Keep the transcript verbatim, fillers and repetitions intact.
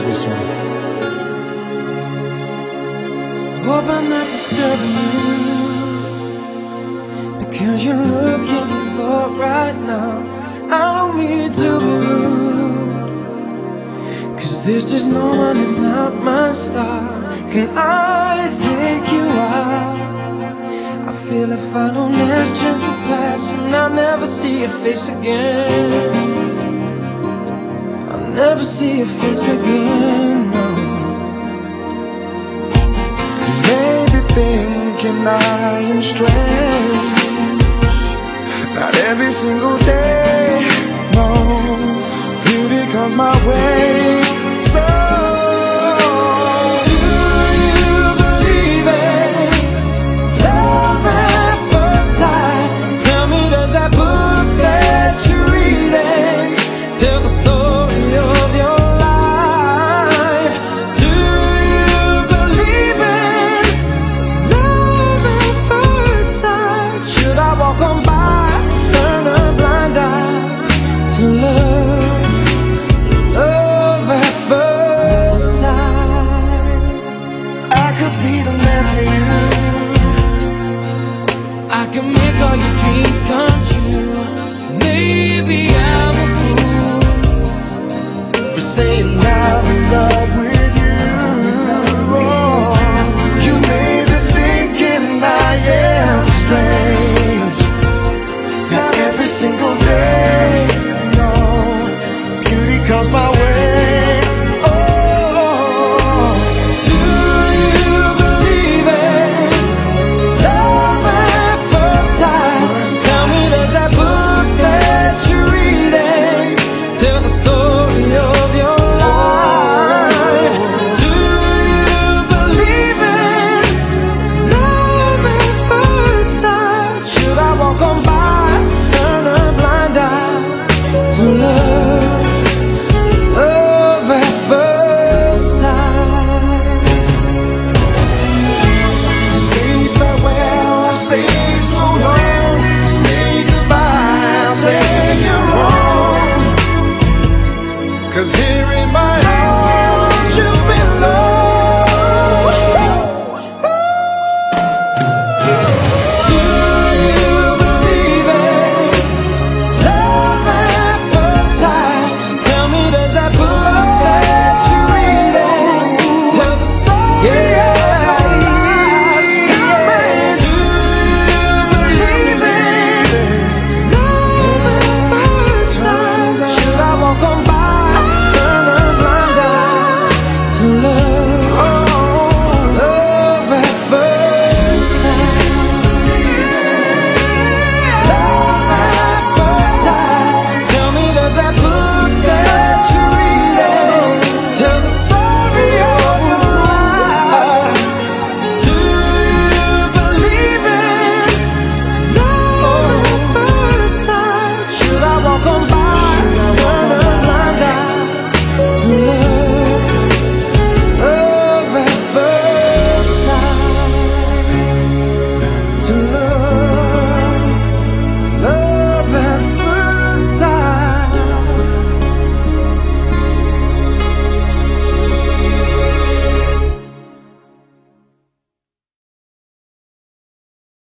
this one. Hope I'm not disturbing you, because you're looking for right now. I don't mean to be rude, cause this is normally not my style. Can I take you out? I feel if I don't ask, chance will pass, and I'll never see your face again. I'll never see your face again, no. You may be thinking I am strange, not every single day, no. Beauty comes my way,